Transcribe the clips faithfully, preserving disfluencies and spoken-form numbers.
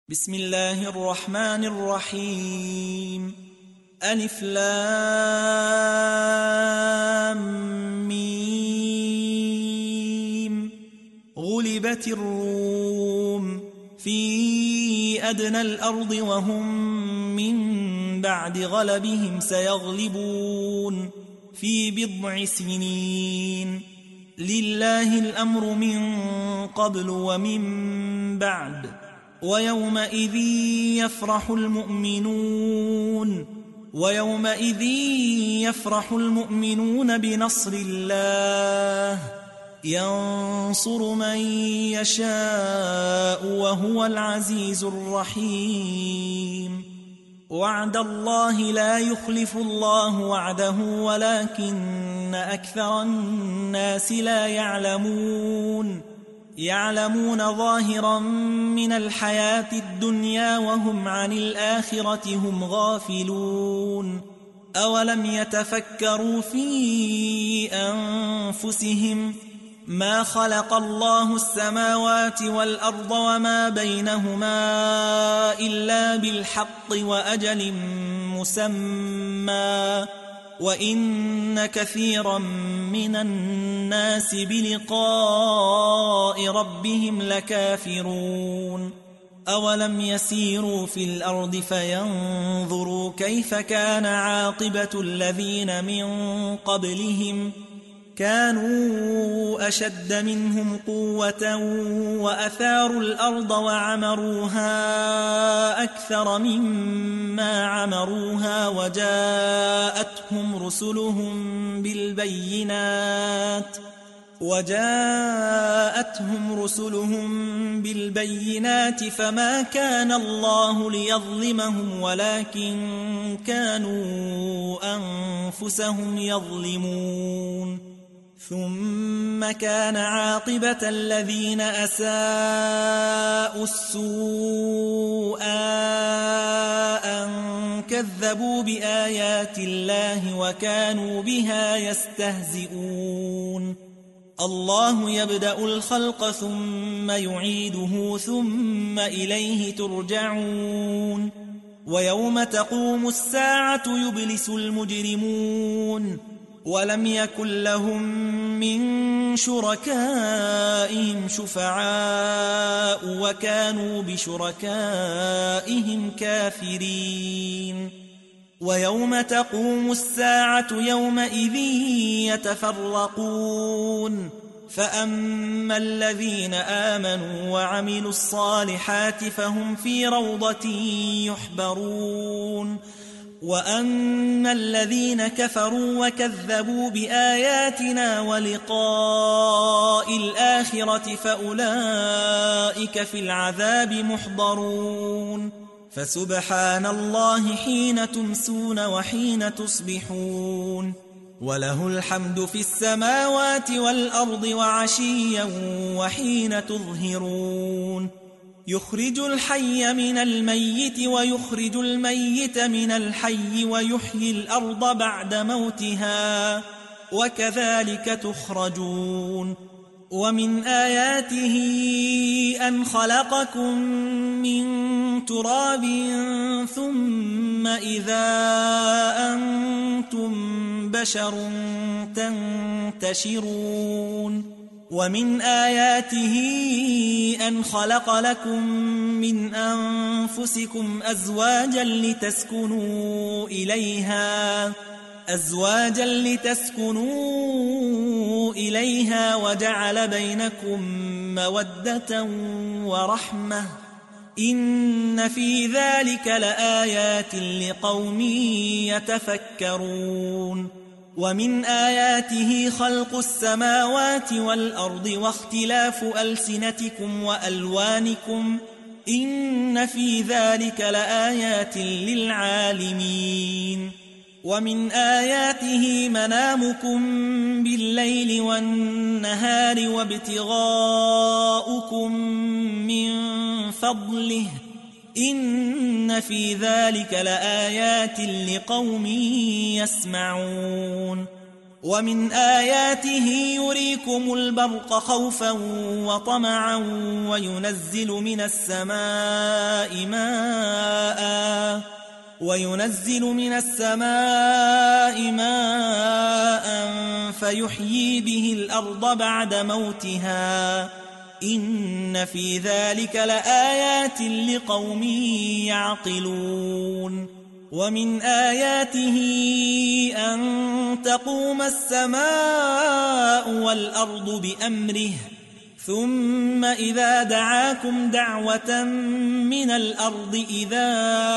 بسم الله الرحمن الرحيم ألف لام ميم غلبت الروم في أدنى الأرض وهم من بعد غلبهم سيغلبون في بضع سنين لله الأمر من قبل ومن بعد ويومئذ يفرح المؤمنون ويومئذ يفرح المؤمنون بنصر الله ينصر من يشاء وهو العزيز الرحيم وعد الله لا يخلف الله وعده ولكن أكثر الناس لا يعلمون يعلمون ظاهرا من الحياة الدنيا وهم عن الآخرة هم غافلون أولم يتفكروا في أنفسهم ما خلق الله السماوات والأرض وما بينهما إلا بالحق وأجل مسمى وإن كثيرا من الناس بلقاء ربهم لكافرون أولم يسيروا في الأرض فينظروا كيف كان عاقبة الذين من قبلهم كانوا أشد منهم قوة وأثاروا الأرض وعمروها أكثر مما عمروها وجاءتهم رسلهم بالبينات وجاءتهم رسلهم بالبينات فما كان الله ليظلمهم ولكن كانوا أنفسهم يظلمون ثم كان عاقبة الذين أساءوا السوء أن كذبوا بآيات الله وكانوا بها يستهزئون الله يبدأ الخلق ثم يعيده ثم إليه ترجعون ويوم تقوم الساعة يبلس المجرمون ولم يكن لهم من شركائهم شفعاء وكانوا بشركائهم كافرين ويوم تقوم الساعة يومئذ يتفرقون فأما الذين آمنوا وعملوا الصالحات فهم في روضة يحبرون وأما الذين كفروا وكذبوا بآياتنا ولقاء الآخرة فأولئك في العذاب محضرون فسبحان الله حين تمسون وحين تصبحون وله الحمد في السماوات والأرض وعشيا وحين تظهرون يخرج الحي من الميت ويخرج الميت من الحي ويحيي الأرض بعد موتها وكذلك تخرجون ومن آياته أن خلقكم من تراب ثم إذا أنتم بشر تنتشرون ومن آياته أن خلق لكم من أنفسكم أزواجا لتسكنوا إليها أزواجا لتسكنوا إليها وجعل بينكم مودة ورحمة إن في ذلك لآيات لقوم يتفكرون ومن آياته خلق السماوات والأرض واختلاف ألسنتكم وألوانكم إن في ذلك لآيات للعالمين ومن آياته منامكم بالليل والنهار وابتغاؤكم من فضله إن في ذلك لآيات لقوم يسمعون ومن آياته يريكم البرق خوفا وطمعا وينزل من السماء ماء وينزل من السماء ماء فيحيي به الأرض بعد موتها إن في ذلك لآيات لقوم يعقلون ومن آياته أن تقوم السماء والأرض بأمره ثم إذا دعاكم دعوة من الأرض إذا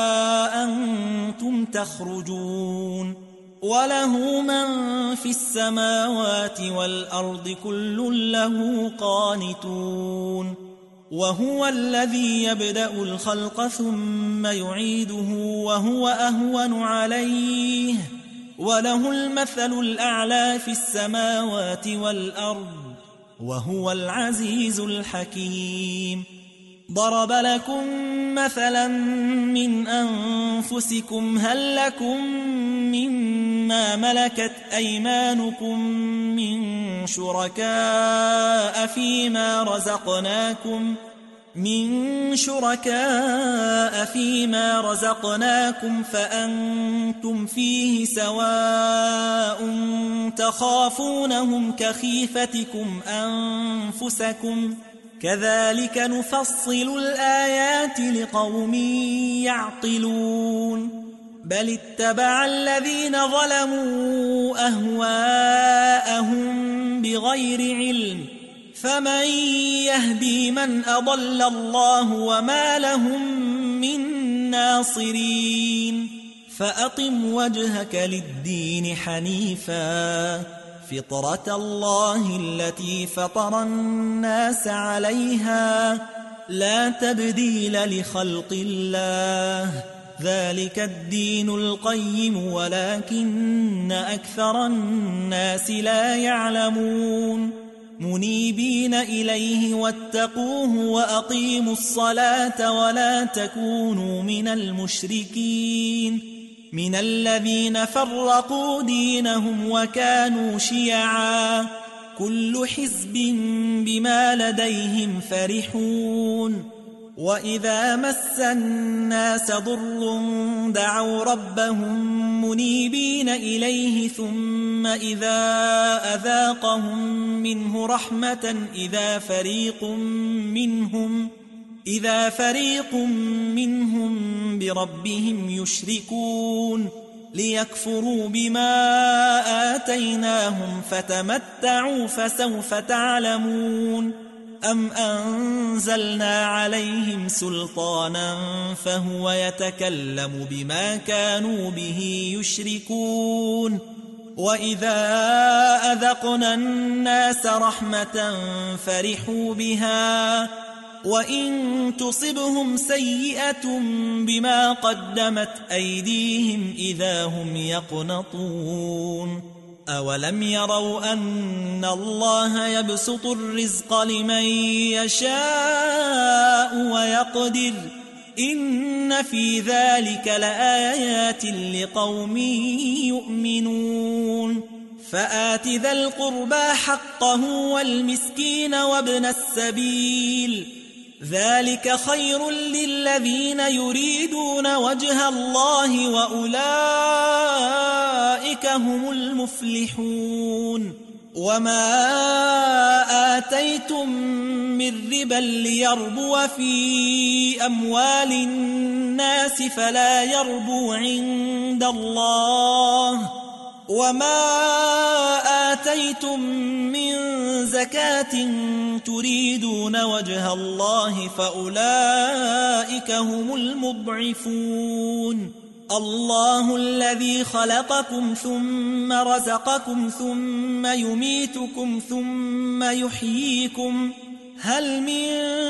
أنتم تخرجون وله من في السماوات والأرض كل له قانتون وهو الذي يبدأ الخلق ثم يعيده وهو أهون عليه وله المثل الأعلى في السماوات والأرض وهو العزيز الحكيم ضرب لكم مثلا من أنفسكم هل لكم مما ملكت أيمانكم من شركاء فيما رزقناكم من شركاء فيما رزقناكم فأنتم فيه سواء تخافونهم كخيفتكم أنفسكم كذلك نفصل الآيات لقوم يعقلون بل اتبع الذين ظلموا أهواءهم بغير علم فمن يهدي من أضل الله وما لهم من ناصرين فأقم وجهك للدين حنيفا فطرة الله التي فطر الناس عليها لا تبديل لخلق الله ذلك الدين القيم ولكن أكثر الناس لا يعلمون منيبين إليه واتقوه وأقيموا الصلاة ولا تكونوا من المشركين من الذين فرقوا دينهم وكانوا شيعا كل حزب بما لديهم فرحون وإذا مس الناس ضر دعوا ربهم منيبين إليه ثم إذا أذاقهم منه رحمة إذا فريق منهم إذا فريق منهم بربهم يشركون ليكفروا بما آتيناهم فتمتعوا فسوف تعلمون أم أنزلنا عليهم سلطانا فهو يتكلم بما كانوا به يشركون وإذا أذقنا الناس رحمة فرحوا بها وإن تصبهم سيئة بما قدمت أيديهم إذا هم يقنطون أولم يروا أن الله يبسط الرزق لمن يشاء ويقدر إن في ذلك لآيات لقوم يؤمنون فآت ذا القربى حقه والمسكين وابن السبيل ذلك خير للذين يريدون وجه الله وأولئك هم المفلحون وما آتيتم من ربا ليربو في أموال الناس فلا يربو عند الله وما آتيتم من زكاة تريدون وجه الله فأولئك هم المضعفون الله الذي خلقكم ثم رزقكم ثم يميتكم ثم يحييكم هل من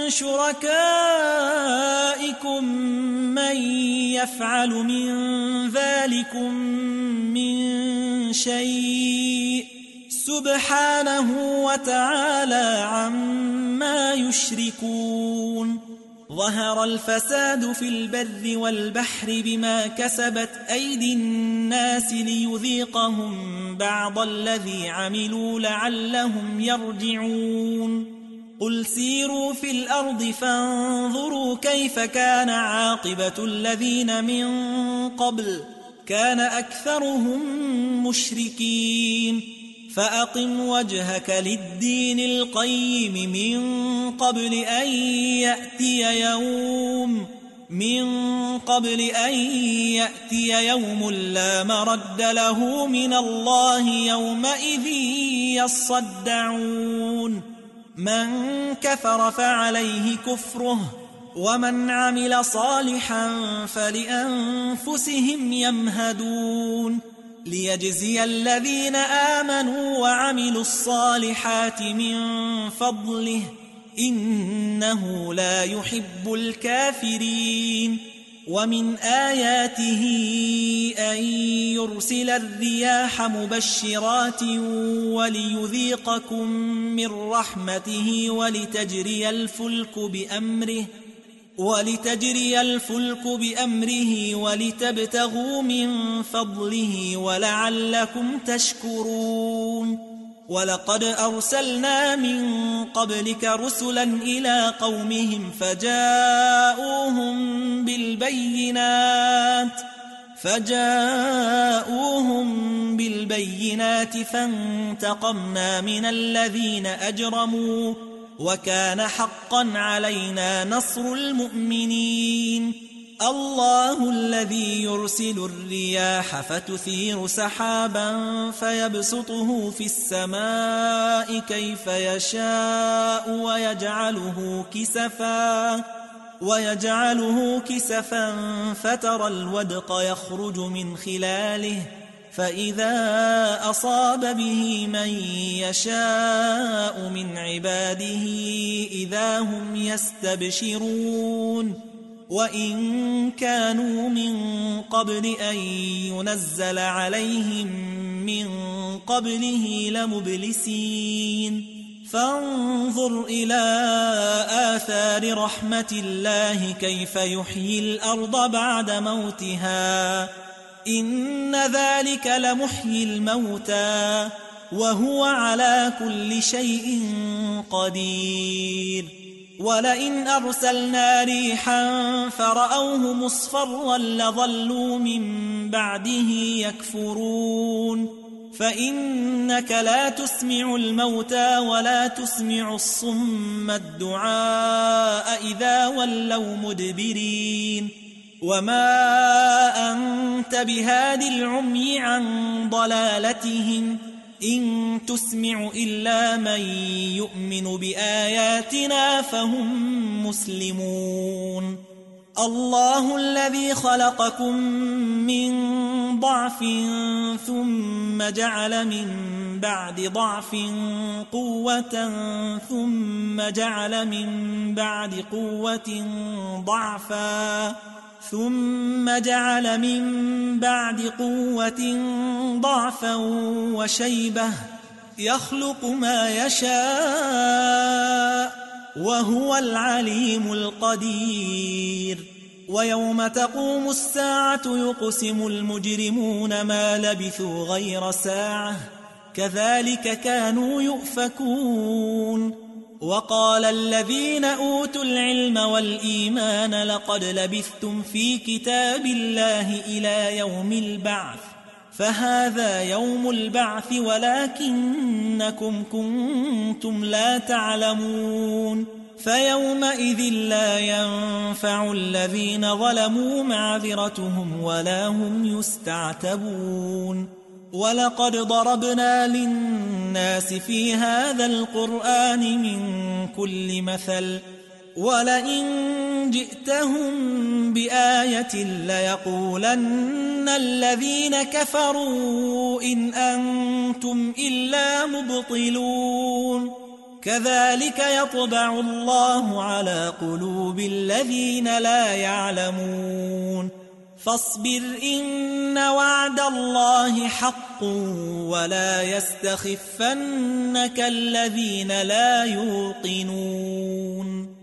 شركائكم من يفعل من ذلكم من شيء سبحانه وتعالى عما يشركون ظهر الفساد في البر والبحر بما كسبت أيدي الناس ليذيقهم بعض الذي عملوا لعلهم يرجعون قل سيروا في الأرض فانظروا كيف كان عاقبة الذين من قبل كان أكثرهم مشركين فأقم وجهك للدين القيم من قبل أن يأتي يوم من قبل أن يأتي يوم لا مرد له من الله يومئذ يصدعون من كفر فعليه كفره ومن عمل صالحا فلأنفسهم يمهدون ليجزي الذين آمنوا وعملوا الصالحات من فضله إنه لا يحب الكافرين ومن آياته أن يرسل الرياح مبشرات وليذيقكم من رحمته ولتجري الفلك بأمره ولتجري الفلك بأمره ولتبتغوا من فضله ولعلكم تشكرون ولقد أرسلنا من قبلك رسلا إلى قومهم فجاءوهم بالبينات فجاءوهم بالبينات فانتقمنا من الذين أجرموا وكان حقا علينا نصر المؤمنين الله الذي يرسل الرياح فتثير سحابا فيبسطه في السماء كيف يشاء ويجعله كسفا ويجعله كسفا فترى الودق يخرج من خلاله فإذا أصاب به من يشاء من عباده إذا هم يستبشرون وإن كانوا من قبل أن ينزل عليهم من قبله لمبلسين فانظر إلى آثار رحمة الله كيف يحيي الأرض بعد موتها إن ذلك لمحيي الموتى وهو على كل شيء قدير ولئن أرسلنا ريحا فرأوه مصفرا لظلوا من بعده يكفرون فإنك لا تسمع الموتى ولا تسمع الصم الدعاء إذا ولوا مدبرين وما أنت بهاد العمي عن ضلالتهم إن تسمع إلا من يؤمن بآياتنا فهم مسلمون الله الذي خلقكم من ضعف ثم جعل من بعد ضعف قوة ثم جعل من بعد قوة ضعفا ثم جعل من بعد قوة ضعفا وشيبة يخلق ما يشاء وهو العليم القدير ويوم تقوم الساعة يقسم المجرمون ما لبثوا غير ساعة كذلك كانوا يؤفكون وقال الذين أوتوا العلم والإيمان لقد لبثتم في كتاب الله إلى يوم البعث فهذا يوم البعث ولكنكم كنتم لا تعلمون فيومئذ لا ينفع الذين ظلموا معذرتهم ولا هم يستعتبون ولقد ضربنا للناس في هذا القرآن من كل مثل ولئن جئتهم بآية ليقولن الذين كفروا إن أنتم إلا مبطلون كذلك يطبع الله على قلوب الذين لا يعلمون فاصبر إن وعد الله حق ولا يستخفنك الذين لا يوقنون